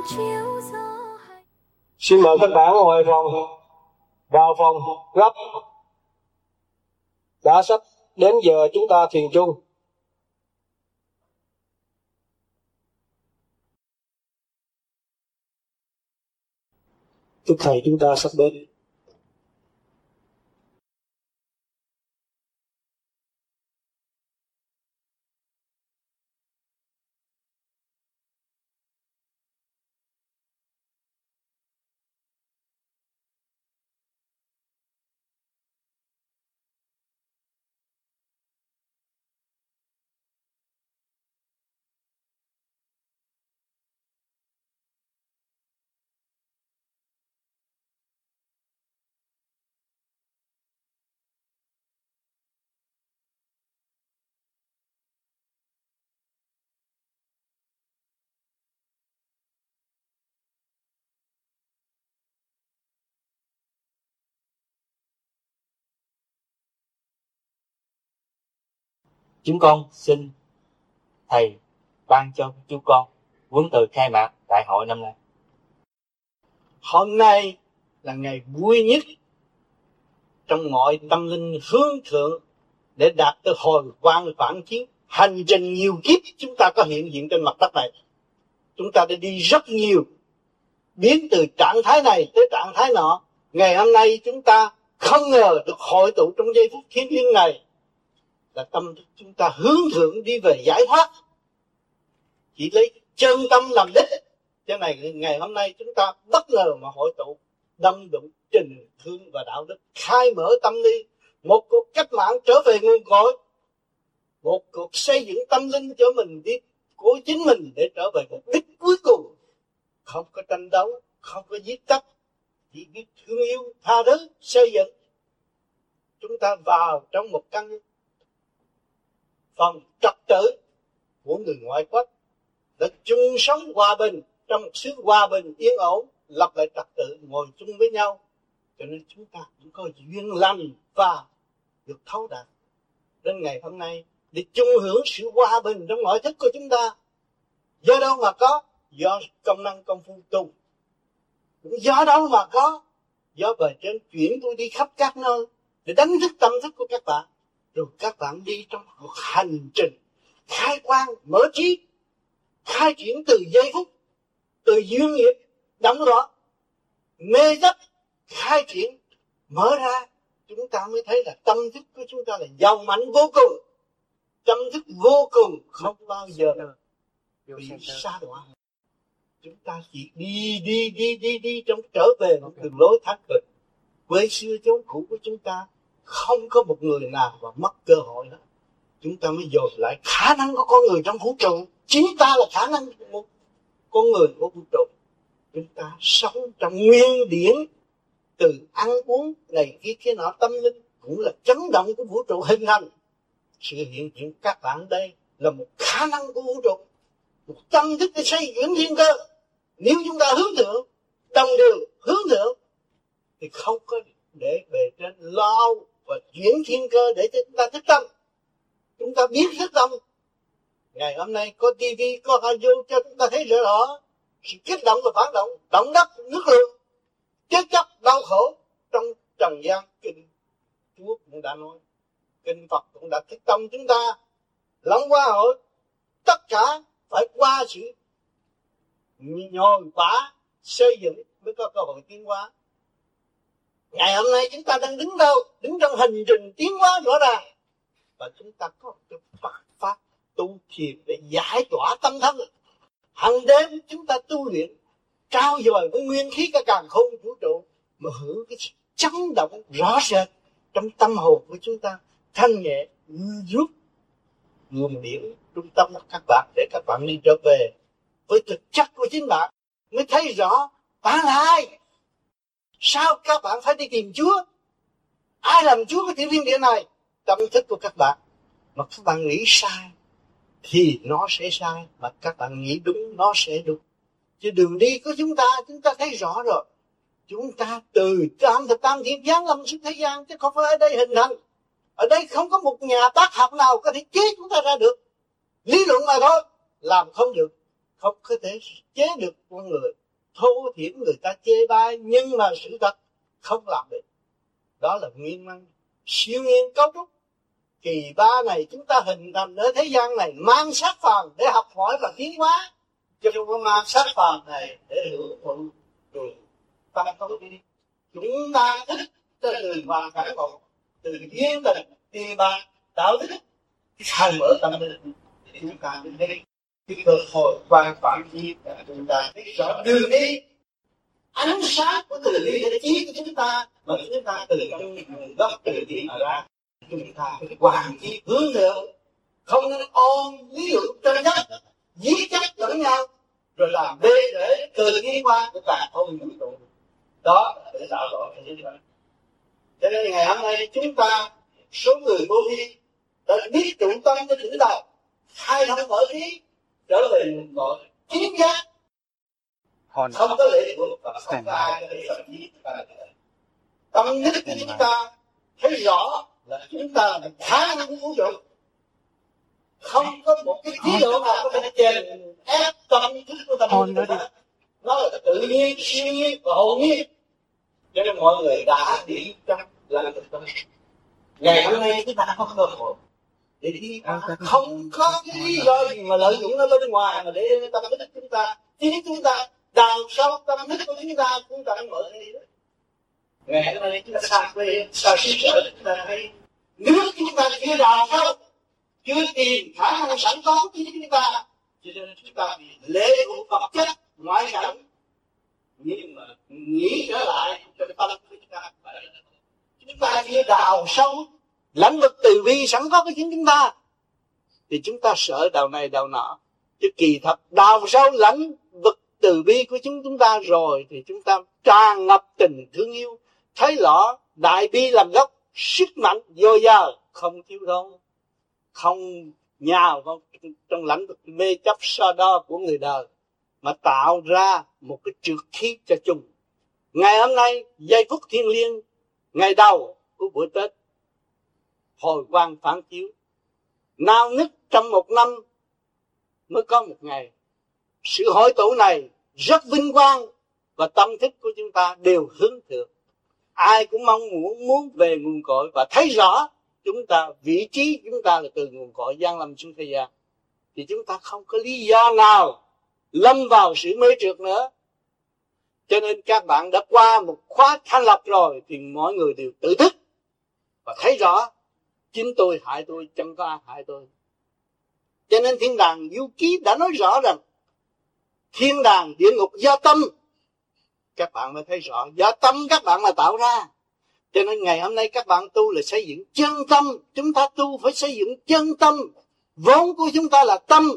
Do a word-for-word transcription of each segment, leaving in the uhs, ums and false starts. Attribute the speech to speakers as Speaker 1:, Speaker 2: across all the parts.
Speaker 1: Xin mời các bạn ở ngoài phòng vào phòng gấp. Đã sắp đến giờ chúng ta thiền chung. Đức Thầy chúng ta sắp đến.
Speaker 2: Chúng con xin Thầy ban cho chú con huấn từ khai mạc đại hội năm nay.
Speaker 3: Hôm nay là ngày vui nhất trong mọi tâm linh hướng thượng để đạt tới hồi quang phản chiến. Hành trình nhiều kiếp chúng ta có hiện diện trên mặt đất này. Chúng ta đã đi rất nhiều, biến từ trạng thái này tới trạng thái nọ. Ngày hôm nay chúng ta không ngờ được hội tụ trong giây phút thiêng liêng này, là tâm thức chúng ta hướng thượng đi về giải thoát. Chỉ lấy chân tâm làm đích. Cái này ngày hôm nay chúng ta bất ngờ mà hội tụ đông đủ trình thương và đạo đức, khai mở tâm lý, một cuộc cách mạng trở về nguồn cội, một cuộc xây dựng tâm linh cho mình đi của chính mình để trở về mục đích cuối cùng. Không có tranh đấu, không có giết chóc, chỉ biết thương yêu, tha thứ, xây dựng. Chúng ta vào trong một căn phòng trật tự của người ngoại quốc để chung sống hòa bình trong một xứ hòa bình yên ổn, lập lại trật tự, ngồi chung với nhau. Cho nên chúng ta cũng có duyên lành và được thấu đạt đến ngày hôm nay để chung hưởng sự hòa bình trong nội thức của chúng ta. Do đâu mà có? Do công năng công phu tu. Cũng do đâu mà có? Do bề trên chuyển tôi đi khắp các nơi để đánh thức tâm thức của các bạn. Rồi các bạn đi trong một hành trình khai quang, mở trí, khai triển từ giây phút, từ duyên nghiệp, đóng đó, mê chấp, khai triển, mở ra. Chúng ta mới thấy là tâm thức của chúng ta là giàu mạnh vô cùng. Tâm thức vô cùng, không bao giờ bị sa đọa. Chúng ta chỉ đi, đi, đi, đi, đi trong trở về một đường lối thác cực. Quê xưa chốn cũ của chúng ta không có một người nào mà mất cơ hội đó. Chúng ta mới dồn lại khả năng của con người trong vũ trụ. Chính ta là khả năng của một con người của vũ trụ. Chúng ta sống trong nguyên điển, từ ăn uống này kia kia nọ, tâm linh cũng là chấn động của vũ trụ hình thành. Sự hiện diện các bạn đây là một khả năng của vũ trụ, một tâm thức để xây dựng thiên cơ. Nếu chúng ta hướng thượng, đồng đường hướng thượng, thì không có để bề trên lo và chuyển thiên cơ để cho chúng ta thức tâm. Chúng ta biết thức tâm. Ngày hôm nay có tivi, có radio cho chúng ta thấy rõ rõ sự kích động và phản động, động đất, nước lụt, chết chóc, đau khổ trong trần gian. Kinh Chúa cũng đã nói, kinh Phật cũng đã thức tâm chúng ta. Lòng qua hội, tất cả phải qua sự nhồi quả xây dựng mới có cơ hội tiến hóa. Ngày hôm nay chúng ta đang đứng đâu? Đứng trong hành trình tiến hóa rõ ràng. Và chúng ta có cái Phật pháp tu thiền để giải tỏa tâm thân. Hằng đêm chúng ta tu luyện, trao dồi với nguyên khí cả càn khôn vũ trụ, mà hưởng cái chấn động rõ rệt trong tâm hồn của chúng ta, thanh nhẹ, giúp nguồn điển trung tâm của các bạn để các bạn đi trở về với thực chất của chính bạn, mới thấy rõ bạn là ai. Sao các bạn phải đi tìm Chúa? Ai làm Chúa của tiểu thiên địa này? Tâm thức của các bạn. Mà các bạn nghĩ sai thì nó sẽ sai, mà các bạn nghĩ đúng nó sẽ đúng. Chứ đường đi của chúng ta, chúng ta thấy rõ rồi. Chúng ta từ tam thập tam thiên giáng lâm xuống thế gian, chứ không phải ở đây hình thành. Ở đây không có một nhà bác học nào có thể chế chúng ta ra được. Lý luận mà thôi, làm không được. không có thể chế được con người, thô thiển người ta chê bai, nhưng mà sự thật không làm được. Đó là nguyên năng siêu nhiên cấu trúc kỳ ba này chúng ta hình thành ở thế gian này, mang sát phàm để học hỏi và tiến hóa, chứ không có mang sát phàm này để hưởng thụ rồi tăng không đi. Chúng ta thích từ hoàn cảnh một, từ duyên tình kỳ ba đạo đức khai mở tâm linh thì chúng ta đến đây cái cơ hội quan phạm chi là chúng ta biết rõ đường đi, ánh sáng của từ bi để trí của chúng ta, mà chúng ta từ trong nguồn gốc từ bi mà ra, chúng ta phải hoàn chi hướng thượng, không nên ôm lý luận tranh chấp giết chấp lẫn nhau rồi làm bê để từ đi qua của cả không vũ trụ. Đó là để tạo rõ cái gì đó. Cho nên ngày hôm nay chúng ta số người vô vi đã biết trụ tâm cho chữ đầu, khai thông mở trí trở về nguồn cội chính giác, không có lệ thuộc và không có ai có thể sợ gì. Tâm nhất của chúng ta thấy rõ là chúng ta là khả năng của vũ trụ, không có một cái chế độ nào có thể chèn ép tâm thức của tâm chúng ta. Nó là tự nhiên, siêu nhiên và hồn nhiên. Cho nên mọi người đã đi trong làm được tâm. Ngày hôm nay chúng ta có cơ hội để đi, không có cái lý do gì mà lợi dụng ở bên ngoài mà để tâm thức chúng ta, chính chúng ta đào sâu tâm thức của chúng ta, chúng ta mở đi đó. Ngày hôm nay chúng ta xa quê, xa xứ sở chúng ta thấy nước chúng ta chưa đào sâu, chưa tìm khả năng sẵn có của chúng ta, cho nên chúng ta bị lệ thuộc vật chất ngoại cảnh. Nhưng mà nghĩ trở lại cho tâm của chúng ta, chúng ta chưa đào sâu lãnh vực từ bi sẵn có của chính chúng ta thì chúng ta sợ đầu này đầu nọ. Chứ kỳ thật đào sâu lãnh vực từ bi của chúng chúng ta rồi thì chúng ta tràn ngập tình thương yêu, thấy rõ đại bi làm gốc, sức mạnh dồi dào, không thiếu thốn, không nhào vào trong lãnh vực mê chấp so đo của người đời, mà tạo ra một cái trượt khí cho chung. Ngày hôm nay giây phút thiêng liêng, ngày đầu của buổi Tết hồi quang phản chiếu, nào nức trong một năm mới có một ngày. Sự hội tụ này rất vinh quang và tâm thức của chúng ta đều hướng thượng. Ai cũng mong muốn muốn về nguồn cội và thấy rõ chúng ta, vị trí chúng ta là từ nguồn cội giáng lâm xuống thế gian, thì chúng ta không có lý do nào lâm vào sự mê trượt nữa. Cho nên các bạn đã qua một khóa thanh lập rồi thì mọi người đều tự thức và thấy rõ chính tôi hại tôi, chẳng có ai hại tôi. Cho nên thiên đàng du ký đã nói rõ rằng thiên đàng địa ngục do tâm. Các bạn mới thấy rõ do tâm các bạn mà tạo ra. Cho nên ngày hôm nay các bạn tu là xây dựng chân tâm. Chúng ta tu phải xây dựng chân tâm. Vốn của chúng ta là tâm.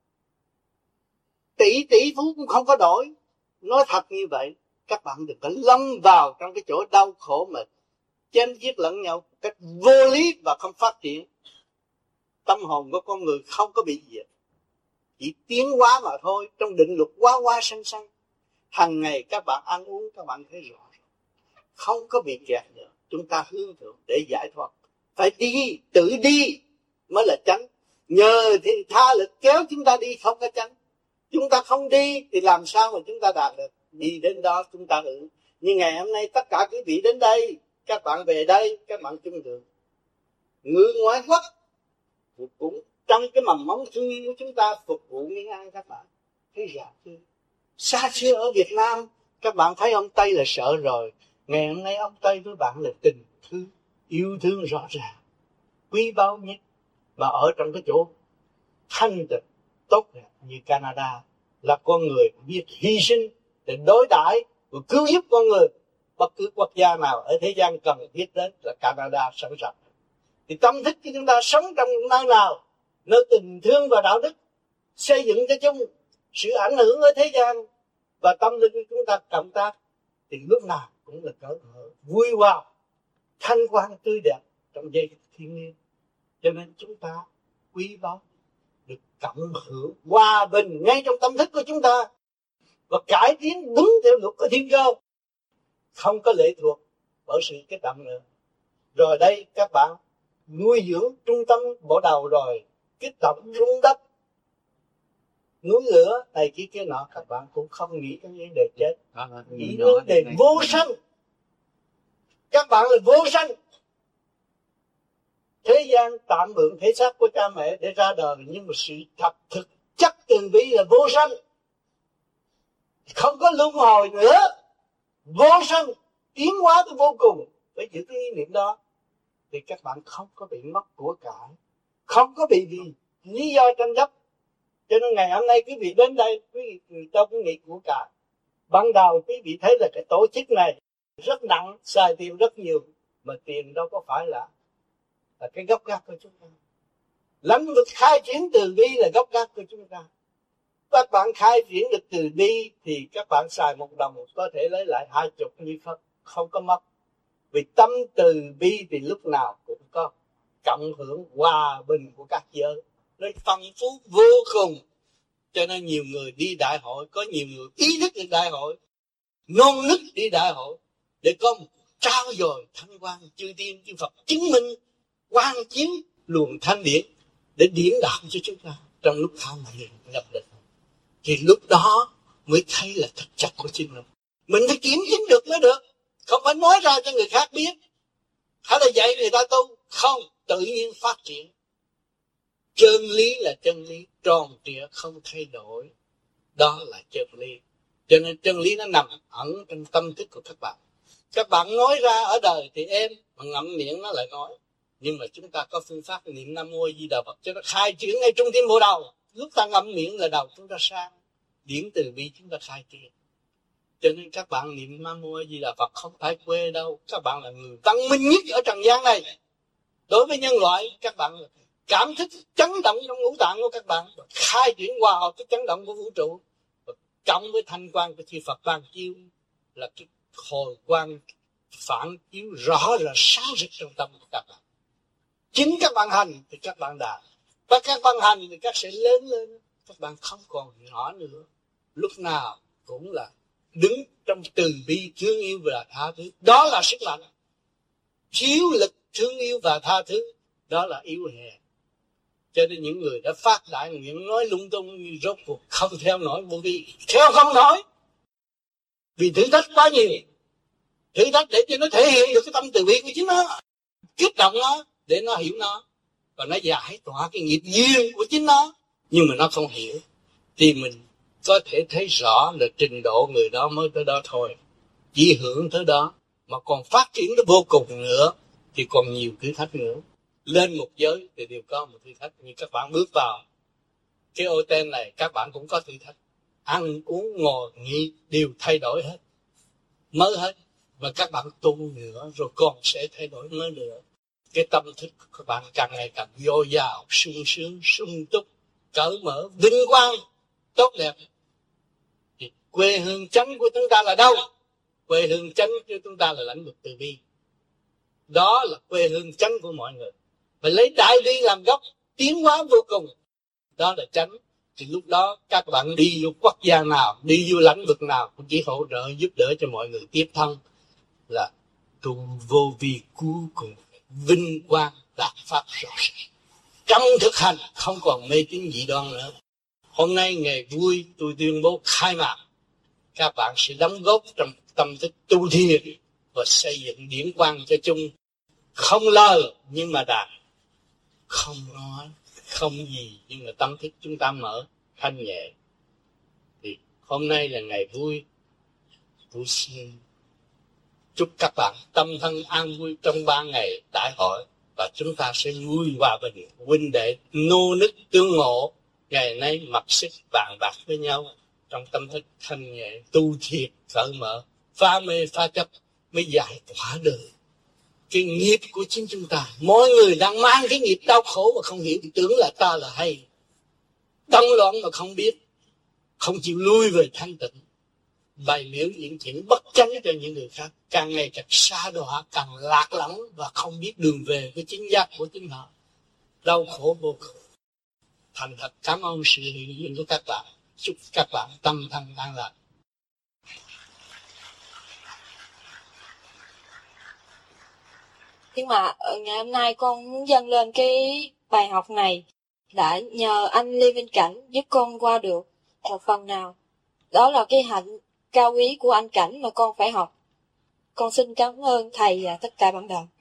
Speaker 3: Tỷ tỷ phú cũng không có đổi. Nói thật như vậy, các bạn đừng có lâm vào trong cái chỗ đau khổ mà chém giết lẫn nhau một cách vô lý và không phát triển. Tâm hồn của con người không có bị diệt, chỉ tiến hóa mà thôi, trong định luật quá quá sanh sanh. Hằng ngày các bạn ăn uống các bạn thấy rõ, không có bị kẹt nữa. Chúng ta hướng thượng để giải thoát, phải đi, tự đi mới là chánh. Nhờ thì tha lực kéo chúng ta đi không có chánh. Chúng ta không đi thì làm sao mà chúng ta đạt được. Đi đến đó chúng ta hưởng. Nhưng ngày hôm nay tất cả quý vị đến đây, các bạn về đây, các bạn chung được người ngoại quốc cũng trong cái mầm móng thương yêu của chúng ta phục vụ những ai các bạn thấy rõ chưa? Xa xưa ở Việt Nam các bạn thấy ông Tây là sợ rồi. Ngày hôm nay ông Tây với bạn là tình thương, yêu thương rõ ràng, quý báu nhất. Mà ở trong cái chỗ thanh tịnh tốt đẹp như Canada là con người biết hy sinh để đối đãi và cứu giúp con người. Bất cứ quốc gia nào ở thế gian cần thiết đến là Canada sẵn sàng. Thì tâm thức của chúng ta sống trong nơi nào, nơi tình thương và đạo đức xây dựng cho chung, sự ảnh hưởng ở thế gian và tâm linh của chúng ta cộng tác thì lúc nào cũng là cỡ mở, vui hòa, thanh quan tươi đẹp trong giây phút thiên liêng. Cho nên chúng ta quý báu được cộng hưởng hòa bình ngay trong tâm thức của chúng ta và cải tiến đúng theo luật của thiên cơ, không có lệ thuộc bởi sự kích động nữa. Rồi đây các bạn nuôi dưỡng trung tâm bộ đầu rồi kích động rung đất núi lửa này kia kia nọ, các bạn cũng không nghĩ cái vấn đề chết, nghĩ vấn đề vô sanh. Các bạn là vô sanh. Thế gian tạm mượn thể xác của cha mẹ để ra đời, nhưng mà sự thật thực chất từ bi là vô sanh, không có luân hồi nữa, vô sanh, tiến hóa tới vô cùng. Phải giữ cái ý niệm đó thì các bạn không có bị mất của cải, không có bị vì lý do tranh chấp. Cho nên ngày hôm nay quý vị đến đây, quý vị người ta cũng nghĩ của cải. Ban đầu quý vị thấy là cái tổ chức này rất nặng, xài tiền rất nhiều, mà tiền đâu có phải là là cái gốc gác của chúng ta. Lãnh vực khai triển từ bi là gốc gác của chúng ta. Các bạn khai triển được từ bi thì các bạn xài một đồng có thể lấy lại hai chục như Phật, không có mất. Vì tâm từ bi thì lúc nào cũng có cộng hưởng hòa bình của các giới, nó phong phú vô cùng. Cho nên nhiều người đi đại hội, có nhiều người ý thức được đại hội, nôn nức đi đại hội để có một trao dồi thanh quan chư tiên chư Phật chứng minh quang chiếu luồng thanh điển để điển đạo cho chúng ta trong lúc tham thiền nhập định. Thì lúc đó mới thấy là thực chất của chính mình. Mình phải kiểm chứng được mới được, không phải nói ra cho người khác biết hay là dạy người ta tu. Không, tự nhiên phát triển. Chân lý là chân lý tròn trịa không thay đổi, đó là chân lý. Cho nên chân lý nó nằm ẩn trong tâm thức của các bạn. Các bạn nói ra ở đời thì em, mà ngậm miệng nó lại nói. Nhưng mà chúng ta có phương pháp niệm Nam Mô A Di Đà Phật cho nó khai triển ngay trung tim bộ đầu. Lúc ta ngậm miệng là đầu chúng ta sang, điển từ bi chúng ta khai triển. Cho nên các bạn niệm Nam Mô A Di Đà Phật không phải quê đâu. Các bạn là người văn minh nhất ở trần gian này. Đối với nhân loại, các bạn cảm thức chấn động trong ngũ tạng của các bạn, khai triển hòa hợp với chấn động của vũ trụ, cộng với thanh quan của chư Phật ban chiếu là cái hồi quang phản chiếu rõ là sáng rực trong tâm của các bạn. Chính các bạn hành thì các bạn đạt, và các bạn hành thì các sẽ lớn lên. Các bạn không còn nhỏ nữa, lúc nào cũng là đứng trong từ bi thương yêu và tha thứ. Đó là sức mạnh. Thiếu lực thương yêu và tha thứ, đó là yếu hèn. Cho nên những người đã phát đại nguyện nói lung tung như rốt cuộc không theo nổi vô vi, theo không nổi. Vì thử thách quá nhiều, thử thách để cho nó thể hiện được cái tâm từ bi của chính nó, kích động nó để nó hiểu nó, và nó giải tỏa cái nghiệp duyên của chính nó. Nhưng mà nó không hiểu thì mình có thể thấy rõ là trình độ người đó mới tới đó thôi, chỉ hưởng tới đó, mà còn phát triển nó vô cùng nữa thì còn nhiều thử thách nữa. Lên một giới thì đều có một thử thách. Như các bạn bước vào cái ô tên này, các bạn cũng có thử thách. Ăn uống ngồi nghỉ đều thay đổi hết, mới hết. Và các bạn tu nữa rồi còn sẽ thay đổi mới nữa. Cái tâm thức của các bạn càng ngày càng dồi dào, sung sướng, sung túc, cởi mở, vinh quang, tốt đẹp. Thì quê hương chánh của chúng ta là đâu? Quê hương chánh của chúng ta là lãnh vực từ bi. Đó là quê hương chánh của mọi người. Phải lấy đại bi làm gốc, tiến hóa vô cùng. Đó là chánh. Thì lúc đó các bạn đi vô quốc gia nào, đi vô lãnh vực nào cũng chỉ hỗ trợ giúp đỡ cho mọi người tiếp thân, là tu vô vi cuối cùng vinh quang đạt pháp rõ ràng. Trong thực hành không còn mê tín dị đoan nữa. Hôm nay ngày vui tôi tuyên bố khai mạc, các bạn sẽ đóng góp trong tâm thức tu thiền và xây dựng điển quang cho chung. Không lời nhưng mà đạt, không nói, không gì, nhưng mà tâm thức chúng ta mở, thanh nhẹ. Thì hôm nay là ngày vui, tôi xin chúc các bạn tâm thân an vui trong ba ngày đại hội, và chúng ta sẽ vui hòa bình, huynh đệ nô nức tương ngộ, ngày nay mặc sức bàn bạc với nhau trong tâm thức thanh nhẹ, tu thiệt, cởi mở, phá mê phá chấp mới giải tỏa được cái nghiệp của chính chúng ta. Mỗi người đang mang cái nghiệp đau khổ mà không hiểu thì tưởng là ta là hay, đâm loạn mà không biết, không chịu lui về thanh tịnh, bày biểu những chuyện bất chánh cho những người khác, càng ngày càng xa đọa, càng lạc lõng và không biết đường về với chính giác của chính họ, đau khổ vô cùng. Thành thật cảm ơn sự hiện diện của các bạn, chúc các bạn tâm thân an lạc.
Speaker 4: Nhưng mà ngày hôm nay con muốn dâng lên cái bài học này đã nhờ anh Lê Vinh Cảnh giúp con qua được. một phần nào. Đó là cái hạnh cao quý của anh Cảnh mà con phải học. Con xin cảm ơn thầy và tất cả bạn đạo.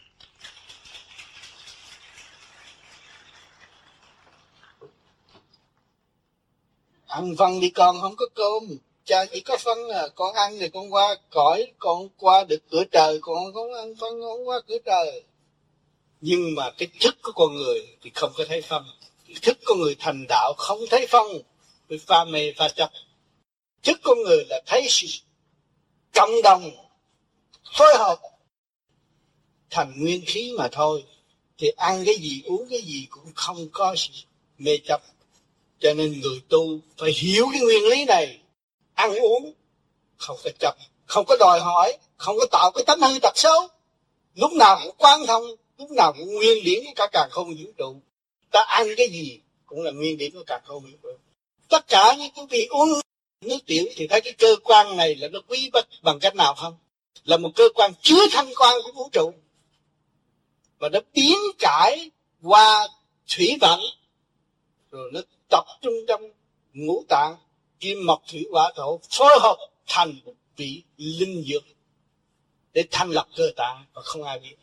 Speaker 3: Ăn phân đi con, không có cơm. Cha chỉ có phân à, con ăn thì con qua cõi, con qua được cửa trời, con không ăn phân không qua cửa trời. Nhưng mà cái thức của con người thì không có thấy phân. Cái thức của người thành đạo không thấy phân, vì pha mê pha chấp. Thức con người là thấy sự cộng đồng, phối hợp thành nguyên khí mà thôi. Thì ăn cái gì, uống cái gì cũng không có sự mê chấp. Cho nên người tu phải hiểu cái nguyên lý này. Ăn uống không có chấp, không có đòi hỏi, không có tạo cái tánh hư tật xấu. Lúc nào cũng quán thông, lúc nào cũng nguyên điển của cả càn khôn vũ trụ. Ta ăn cái gì cũng là nguyên điển của càn khôn vũ trụ. Tất cả những quý vị uống nước tiểu thì thấy cái cơ quan này là nó quý bất bằng cách nào không? Là một cơ quan chứa thanh quan của vũ trụ. Và nó biến cải qua thủy vận, rồi nó tập trung trong ngũ tạng kim mộc thủy hỏa thổ, phối hợp thành một vị linh dược để thành lập cơ tạng, và không ai biết.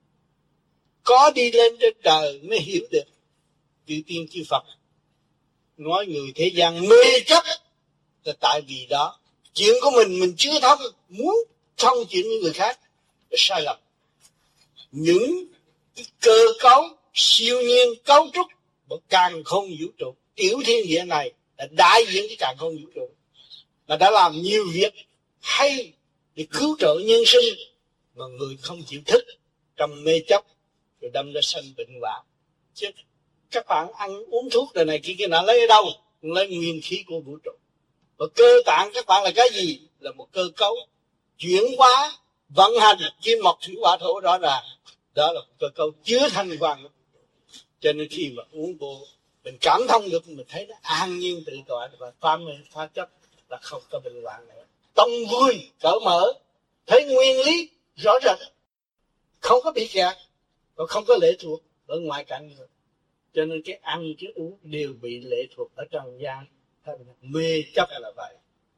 Speaker 3: Có đi lên trên trời mới hiểu được. Chư tiên chư Phật nói người thế gian mê chấp là tại vì đó chuyện của mình mình chưa thông, muốn thông chuyện với người khác là sai lầm. Những cơ cấu siêu nhiên cấu trúc của càn khôn vũ trụ, tiểu thiên địa này là đại diện cái càn khôn vũ trụ, là đã làm nhiều việc hay để cứu trợ nhân sinh, mà người không chịu thức, trong mê chấp rồi đâm ra sanh bệnh hoạn. Chứ các bạn ăn uống thuốc rồi này kia kia nọ lấy ở đâu? Lấy nguyên khí của vũ trụ. Và cơ tạng các bạn là cái gì? Là một cơ cấu chuyển hóa vận hành kim mộc thủy hỏa thổ rõ ràng. Đó là một cơ cấu chứa thanh quan. Cho nên khi mà uống vô mình cảm thông được, mình thấy nó an nhiên tự tại, và pha mê pha chấp là không có bệnh hoạn nữa. Tâm vui cởi mở, thấy nguyên lý rõ rệt, không có bị kẹt và không có lệ thuộc ở ngoại cảnh nữa. Cho nên cái ăn cái uống đều bị lệ thuộc ở trần gian, mê chấp là vậy.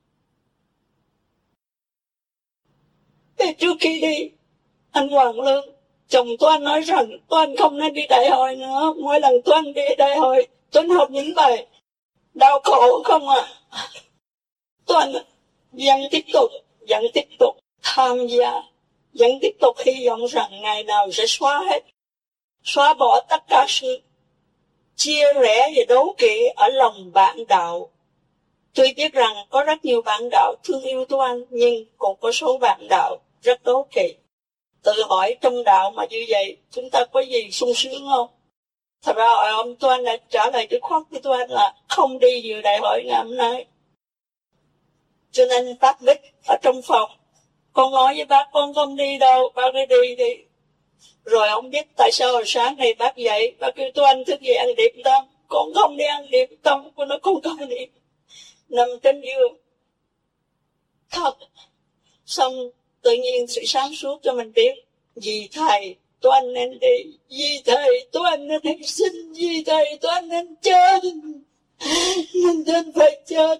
Speaker 5: Thế trước khi đi, anh Hoàng Lương, chồng Toan nói rằng Toan không nên đi đại hội nữa. Mỗi lần Toan đi đại hội, Toan học những bài đau khổ không à. Toan vẫn tiếp tục, vẫn tiếp tục tham gia, vẫn tiếp tục hy vọng rằng ngày nào sẽ xóa hết, xóa bỏ tất cả sự chia rẽ và đố kỵ ở lòng bạn đạo. Tôi biết rằng có rất nhiều bạn đạo thương yêu Toan, nhưng cũng có số bạn đạo rất đố kỵ. Tự hỏi trong đạo mà như vậy, chúng ta có gì sung sướng không? Thật ra ông Toan đã trả lời cái khoát với Toan là không đi dự đại hội ngày hôm nay. Cho nên bác Bích ở trong phòng, con nói với bác con không đi đâu, bác đi đi đi. Rồi ông biết tại sao sáng nay bác dậy, bác kêu Toan thức dậy ăn điểm tâm. Con không đi ăn điểm tâm, con nói con không đi. Nằm trên giường thật. Xong tự nhiên sự sáng suốt cho mình biết, vì thầy Toan nên đi, vì thầy Toan nên hy sinh, vì thầy Toan nên chết, nên Toan phải chết.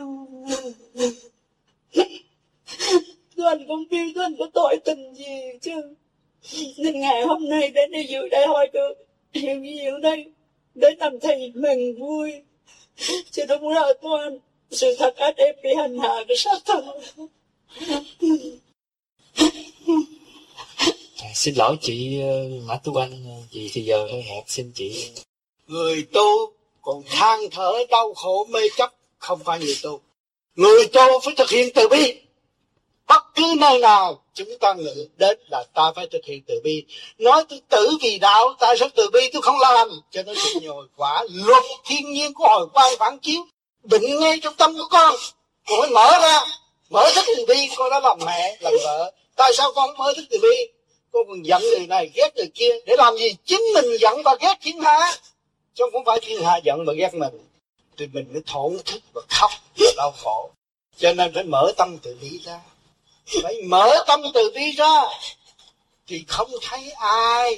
Speaker 5: Toan không biết Toan có tội tình gì chứ. Nên ngày hôm nay đến đi dự đại hội được hiểu nhiều đây, để làm thầy mừng vui. Chứ đúng là Toan, sự thật ở đây bị hành hạ cái sát thân.
Speaker 2: À, xin lỗi chị Mã Tú Anh, chị thì giờ hơi hẹp, xin chị.
Speaker 3: Người tu còn than thở đau khổ mê chấp không phải người tu. Người tu phải thực hiện từ bi. Bất cứ nơi nào chúng ta nghĩ đến là ta phải thực hiện từ bi. Nói tôi tử vì đạo, tại sao từ bi tôi không làm? Cho nên sự nhồi quả luật thiên nhiên của hồi quang phản chiếu định ngay trong tâm của con. Con phải mở ra, mở thức từ bi. Con đã làm mẹ, làm vợ, tại sao con mở thức từ bi? Con còn giận người này ghét người kia để làm gì? Chính mình giận và ghét thiên hạ, chứ không phải thiên hạ giận và ghét mình. Thì mình mới thổn thức và khóc và đau khổ. Cho nên phải mở tâm từ bi ra, phải mở tâm từ bi ra thì không thấy ai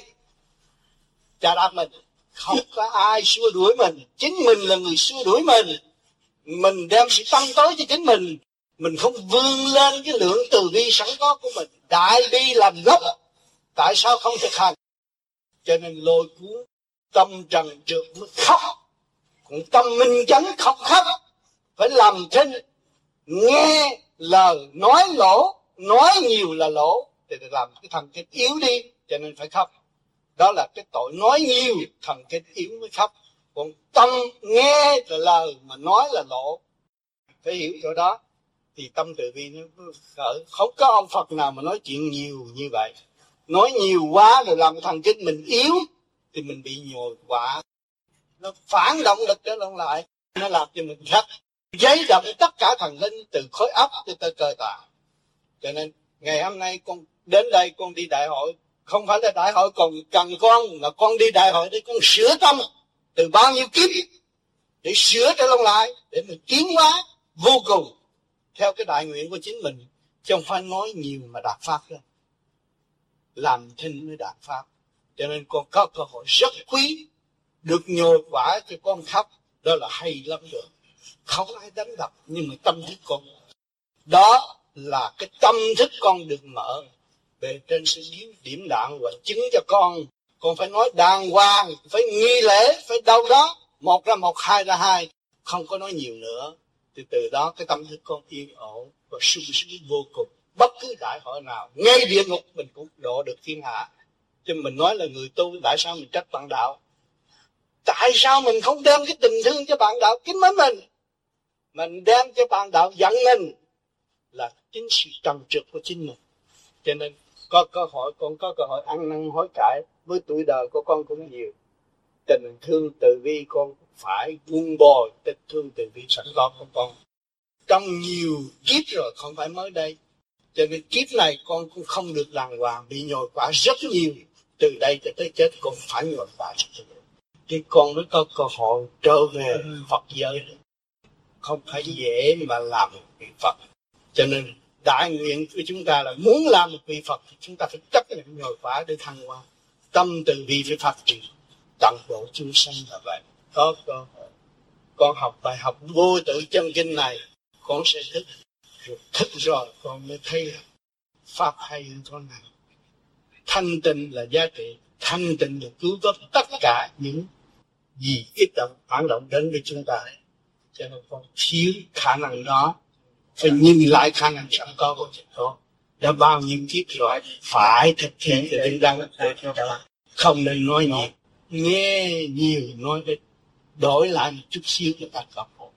Speaker 3: chà đạp mình, không có ai xua đuổi mình, chính mình là người xua đuổi mình. Mình đem sự tâm tối cho chính mình, mình không vươn lên cái lượng từ bi sẵn có của mình. Đại bi làm gốc, tại sao không thực hành? Cho nên lôi cuốn tâm trần trượt mới khóc. Còn tâm minh chánh không khóc, phải làm thinh. Nghe lời nói lỗ, nói nhiều là lỗ, thì làm cái thần kinh yếu đi, cho nên phải khóc. Đó là cái tội nói nhiều, thần kinh yếu mới khóc. Còn tâm nghe là lời mà nói là lỗ, phải hiểu chỗ đó thì tâm từ bi nó khởi. Không có ông Phật nào mà nói chuyện nhiều như vậy. Nói nhiều quá rồi làm thần kinh mình yếu thì mình bị nhồi quả, nó phản động lực trở lại, nó làm cho mình khắc giấy động tất cả thần linh từ khối óc cho tới cơ tạng. Cho nên ngày hôm nay con đến đây, con đi đại hội, không phải là đại hội còn cần con, mà con đi đại hội để con sửa tâm từ bao nhiêu kiếp để sửa trở lại, để mình tiến hóa vô cùng theo cái đại nguyện của chính mình, chứ không phải nói nhiều mà đạt pháp đâu. Làm thinh mới đạt pháp. Cho nên con có cơ hội rất quý, được nhồi quả cho con khóc, đó là hay lắm rồi. Không ai đánh đập, nhưng mà tâm thức con, đó là cái tâm thức con được mở. Về trên sẽ điểm đạn và chứng cho con. Con phải nói đàng hoàng, phải nghi lễ, phải đâu đó, một ra một, hai ra hai, không có nói nhiều nữa. Từ từ đó cái tâm thức con yên ổn và sung sướng vô cùng. Bất cứ đại hội nào, ngay địa ngục mình cũng độ được thiên hạ. Chứ mình nói là người tu, tại sao mình trách bạn đạo? Tại sao mình không đem cái tình thương cho bạn đạo kính mến mình? Mình đem cho bạn đạo giận mình là chính sự trầm trượt của chính mình. Cho nên có cơ hội, con có cơ hội ăn năn hối cải. Với tuổi đời của con cũng nhiều, tình thương từ bi con phải vun bồi tình thương từ bi sẵn có của con trong nhiều kiếp rồi, không phải mới đây. Cho nên kiếp này con cũng không được đàng hoàng, bị nhồi quả rất nhiều. Từ đây cho tới chết con phải nhồi quả rất nhiều, thì con mới có cơ hội trở về Phật giới. Không phải dễ mà làm một vị Phật. Cho nên đại nguyện của chúng ta là muốn làm một vị Phật thì chúng ta phải chấp nhận nhồi quả để thăng hoa. Tâm từ bi phải phát triển, tận độ chúng sanh là vậy. Có cơ hội con học bài học vô tự chân kinh này, con sẽ thức. Rồi thức rồi con mới thấy pháp hay hơn con nào. Thanh tịnh là giá trị, thanh tịnh được cứu vớt tất cả những gì kích động, phản động đến với chúng ta. Cho nên con thiếu khả năng đó, phải nhìn lại khả năng sẵn có của chúng con. Đã bao nhiêu kiếp rồi, phải thực hiện để đứng đắn. Không nên nói nhiều, nghe nhiều nói ít, đổi lại một chút xíu cho ta có khổ.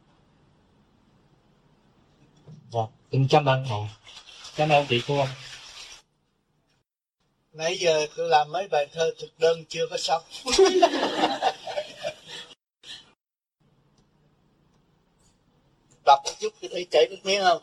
Speaker 2: Dạ, xin cảm ơn thầy. Cảm ơn chị cô.
Speaker 3: Nãy giờ tôi làm mấy bài thơ thực đơn chưa có xong. Đọc một chút thì thấy chảy nước miếng không?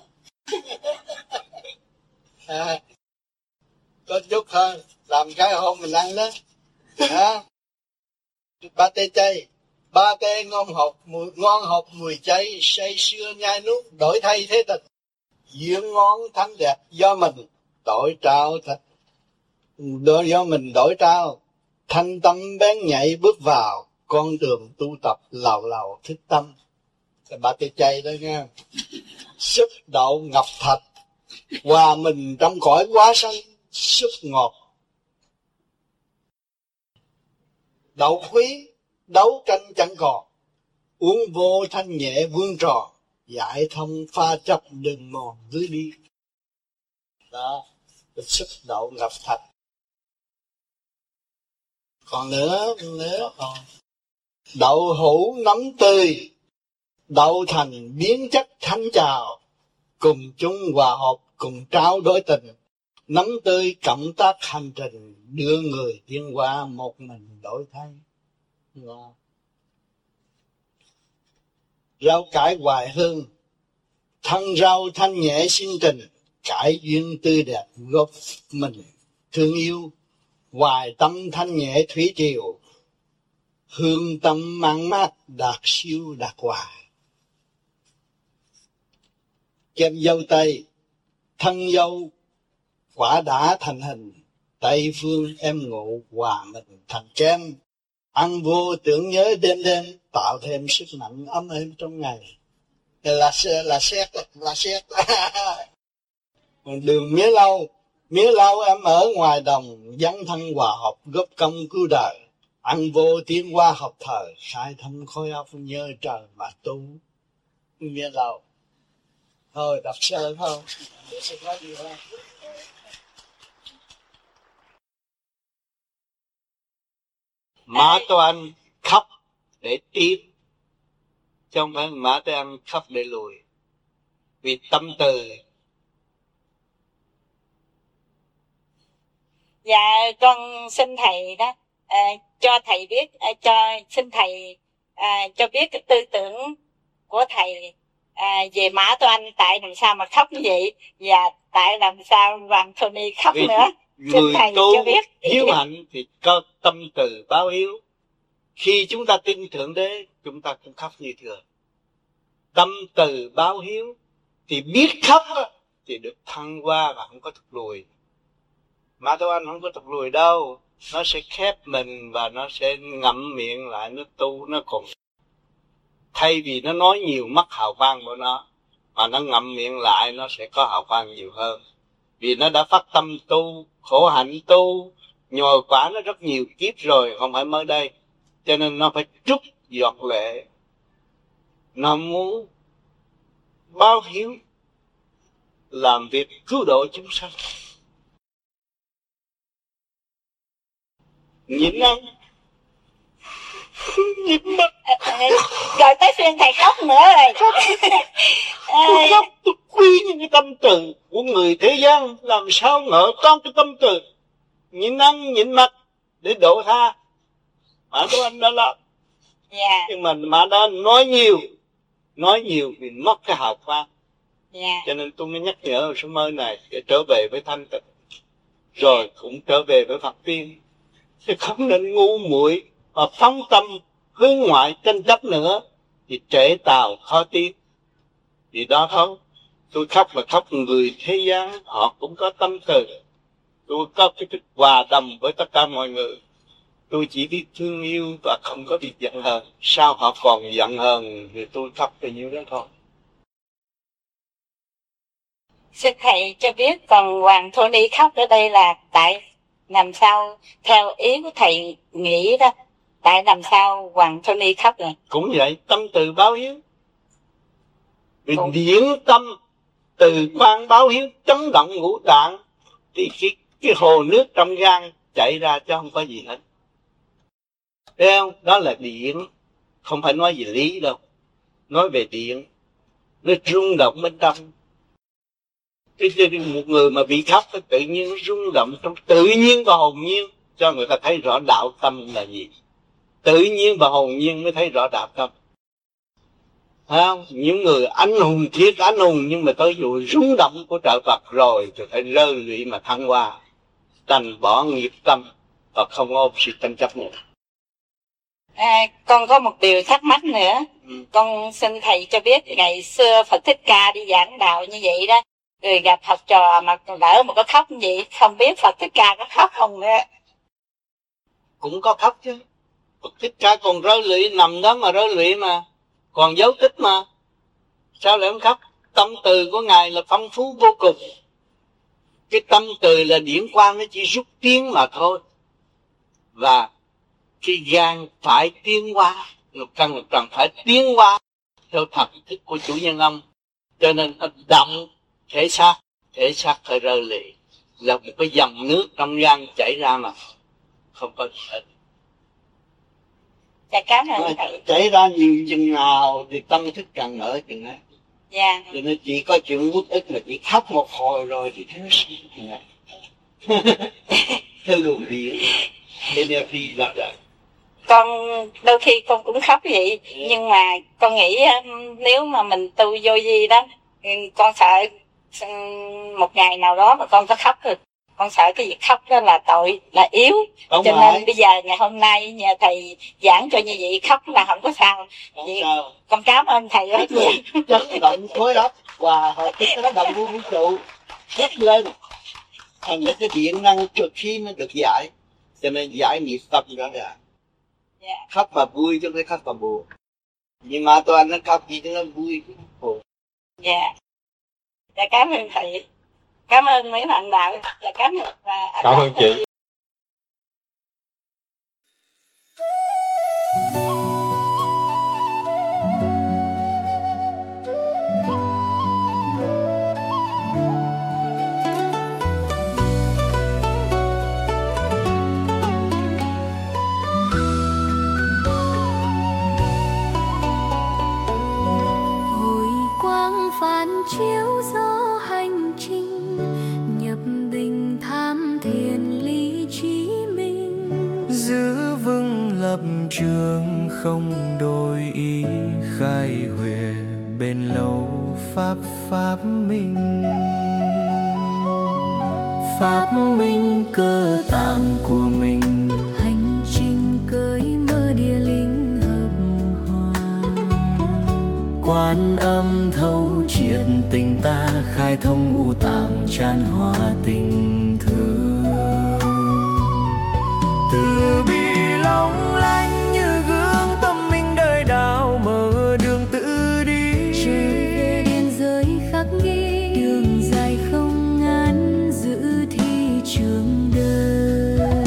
Speaker 3: À, có chút hơn, làm cái hôm mình ăn đó. À, ba tê chay, ba tê ngon hộp, mùi, ngon hộp mùi chay, say sưa nhai nuốt, đổi thay thế tình. Dưỡng ngón thanh đẹp do mình đổi trao thật, do mình đổi trao, thanh tâm bén nhạy bước vào con đường tu tập lầu lầu thích tâm. Ba tê chay đó nha. Sức đậu ngọc thạch, hòa mình trong cõi quá sanh, sức ngọt. Đậu quý, đấu tranh chẳng còn, uống vô thanh nhẹ vương trò, giải thông pha chấp đừng mòn dưới đi. Đó, sức đậu ngọc thạch. Còn nữa, nữa còn đậu hũ nấm tươi, đậu thành biến chất thanh trào, cùng chung hòa hợp, cùng trao đổi tình, nắm tươi cộng tác hành trình, đưa người tiến qua một mình đổi thay. Wow. Rau cải hoài hương, thân rau thanh nhẹ xin tình, cải duyên tươi đẹp góp mình thương yêu, hoài tâm thanh nhẹ thủy triều, hương tâm mang mát đạt siêu đạt hoài. Kem dâu tây, thân dâu quả đã thành hình, Tây phương em ngộ hòa mình thành kem, ăn vô tưởng nhớ đêm đêm, tạo thêm sức mạnh ấm êm trong ngày. là là xét là xét. Còn đường mía lâu, mía lâu em ở ngoài đồng, dấn thân hòa hợp góp công cứu đời, ăn vô tiến qua học thời, khai thâm khối óc nhớ trời mà tu. Mía lâu thôi đọc sơ thôi, sẽ có gì hơn. Mã Toan khóc để tiếp, chứ không phải Mã Toan khóc để lùi. Vì tâm từ.
Speaker 5: Dạ con xin thầy đó, à, cho thầy biết, à, cho xin thầy à, cho biết cái tư tưởng của thầy à, về Mã Toan, tại làm sao mà khóc như vậy, và tại làm sao Hoàng Tony khóc vì nữa.
Speaker 3: Người tu hiếu hạnh thì có tâm từ báo hiếu. Khi chúng ta tin Thượng Đế, chúng ta cũng khóc như thường. Tâm từ báo hiếu thì biết khóc thì được thăng hoa và không có thụt lùi. Mã Toan không có thụt lùi đâu, nó sẽ khép mình và nó sẽ ngậm miệng lại, nó tu nó còn. Thay vì nó nói nhiều mất hào quang của nó, mà nó ngậm miệng lại, nó sẽ có hào quang nhiều hơn. Vì nó đã phát tâm tu, khổ hạnh tu, nhồi quả nó rất nhiều kiếp rồi, không phải mới đây. Cho nên nó phải trút giọt lệ. Nó muốn báo hiếu, làm việc cứu độ chúng sanh. Nhịn ăn, nhịn mắt.
Speaker 5: Rồi tới phiên thầy khóc nữa rồi.
Speaker 3: Tôi khóc, tôi quý những cái tâm từ của người thế gian, làm sao ngỡ con cái tâm từ. Nhịn ăn, nhịn mặt để độ tha. Mã Toan đã làm.
Speaker 5: Yeah.
Speaker 3: Nhưng mà Mã đã nói nhiều, nói nhiều vì mất cái hào quang.
Speaker 5: Yeah.
Speaker 3: Cho nên tôi mới nhắc nhở ở số mơ này để trở về với thanh tịnh, rồi cũng trở về với Phật tiên. Chứ không nên ngu muội và phóng tâm hướng ngoại tranh chấp nữa thì trễ tàu khó tiếc. Vì đó thôi, tôi khóc là khóc người thế gian, họ cũng có tâm từ. Tôi có cái thức hòa đồng với tất cả mọi người. Tôi chỉ biết thương yêu và không có việc giận hờn. Sao họ còn giận hờn thì tôi khóc bao nhiêu đó thôi.
Speaker 5: Xin thầy cho biết còn Hoàng Tony khóc ở đây là tại làm sao, theo ý của thầy nghĩ đó, tại làm sao Hoàng Tony khóc rồi?
Speaker 3: Cũng vậy, tâm từ báo hiếu. Vì
Speaker 5: Cũng...
Speaker 3: điển tâm từ quan báo hiếu chấn động ngũ tạng thì cái, cái hồ nước trong gan chảy ra chứ không có gì hết. Thấy không? Đó là điện, không phải nói về lý đâu. Nói về điện, nó rung động bên trong. Cái một người mà bị khóc tự nhiên nó rung động trong tự nhiên và hồn nhiên, cho người ta thấy rõ đạo tâm là gì. Tự nhiên và hồn nhiên mới thấy rõ đạo tâm. Thấy không? Những người anh hùng thiệt anh hùng, nhưng mà tới vụ rung động của trợ Phật rồi thì phải rơi lụy mà thăng hoa, đành bỏ nghiệp tâm và không ôm sự tranh chấp nữa.
Speaker 5: À, con có một điều thắc mắc nữa. Ừ. Con xin thầy cho biết, ngày xưa Phật Thích Ca đi giảng đạo như vậy đó, rồi gặp học trò mà lỡ mà có khóc như vậy, không biết Phật Thích Ca có khóc không nữa?
Speaker 3: Cũng có khóc chứ. Phật Thích Ca còn rơi lụy, nằm đó mà rơi lụy mà, còn dấu tích mà, sao lại không khóc? Tâm từ của Ngài là phong phú vô cùng. Cái tâm từ là điển quang, nó chỉ rút tiếng mà thôi. Và cái gan phải tiến hóa, lục căn lục trần phải tiến hóa theo thật thức của chủ nhân ông. Cho nên nó động thể xác, thể xác phải rơi lụy, là một cái dòng nước trong gan chảy ra mà không có gì hết.
Speaker 5: Dạ, cảm ơn thầy.
Speaker 3: Chảy ra nhiều chừng nào thì tâm thức càng nở chừng ấy.
Speaker 5: Dạ.
Speaker 3: Cho nên chỉ có chuyện uất ức là chỉ khóc một hồi rồi thì thiếu sự này. Theo luồng điện, energy là vậy.
Speaker 5: Con đôi khi con cũng khóc vậy, yeah. Nhưng mà con nghĩ nếu mà mình tu vô vi đó, con sợ một ngày nào đó mà con có khóc rồi, con sợ cái việc khóc đó là tội, là yếu. Không cho phải. Nên bây giờ ngày hôm nay nhà thầy giảng cho như vậy, khóc là không có sao. Không vậy, sao. Con cảm ơn thầy rất nhiều.
Speaker 3: Chấn động khối óc và hồi cái nó động vũ trụ rất lên, thành ra cái điện năng trực khí nó được giải, cho nên giải nghiệp tâm đó là yeah. Khóc mà vui chứ không phải khóc mà buồn. Nhưng mà toàn nó khóc gì cho nó vui.
Speaker 5: Dạ. Dạ cảm ơn thầy. Cảm ơn mấy bạn đạo. Dạ cảm ơn và
Speaker 1: Cảm ơn chị.
Speaker 6: chiếu gió hành trình nhập định tham thiền lý trí minh,
Speaker 7: giữ vững lập trường không đổi ý, khai huệ bền lâu pháp pháp minh. Pháp minh cơ tạng của mình,
Speaker 6: hành trình cởi mở địa linh hợp hòa.
Speaker 7: Quan âm thấu triệt tình ta, khai thông ngũ tạng tràn hóa tình thương. Từ bi long lanh như gương tâm minh đời đạo, mở đường tự đi.
Speaker 6: Trở về biên giới khắc ghi, đường dài không ngắn, giữ thi trường đời.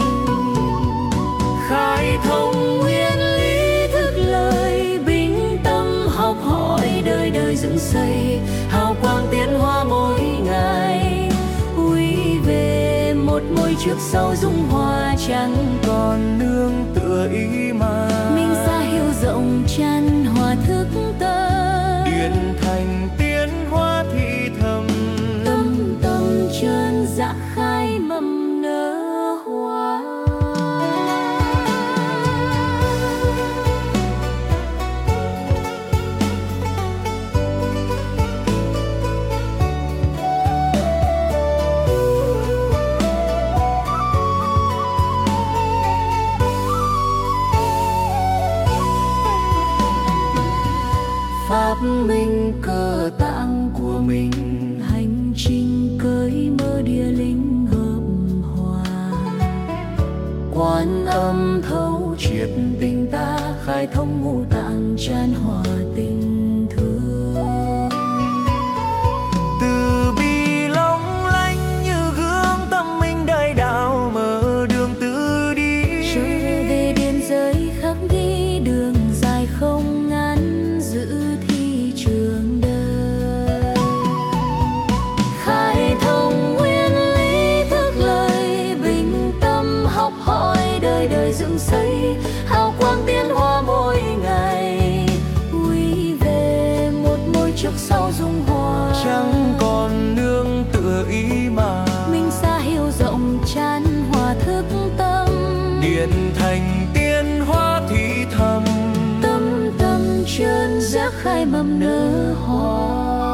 Speaker 7: Khai thông
Speaker 6: nguyên lý thức lời, bình tâm học hỏi đời đời dựng xây.
Speaker 7: Hào quang tiến hóa mỗi ngày,
Speaker 6: quy về một môi trước sau dung hòa, chẳng
Speaker 7: còn nương tựa ý mà.
Speaker 6: minh xa hiểu rộng chăn hòa thức tâm,
Speaker 7: điển thành tiến hóa thị thầm.
Speaker 6: tâm tâm chân dạ khai mầm nở hoa.
Speaker 7: Pháp minh cơ tạng của mình,
Speaker 6: hành trình cởi mở địa linh hợp hòa.
Speaker 7: Quan âm thấu triệt tình ta, khai thông ngũ tạng
Speaker 6: tràn hòa tình thương.
Speaker 7: Từ bi long lanh như gương tâm minh đời đạo, mở đường tự đi.
Speaker 6: Trở về biên giới khắc ghi, đường dài không ngắn, giữ thi trường đời.
Speaker 7: Khai thông
Speaker 6: nguyên lý thức lời, bình tâm học hỏi đời đời dựng xây.
Speaker 7: hào quang tiến hóa mỗi ngày,
Speaker 6: quy về một môi trước sau dung hòa,
Speaker 7: chẳng còn nương tựa ý mà.
Speaker 6: minh xa hiểu rộng chán hòa thức tâm,
Speaker 7: điển thành tiến hóa thị thầm.
Speaker 6: tâm tâm chân giác khai mầm nở hoa.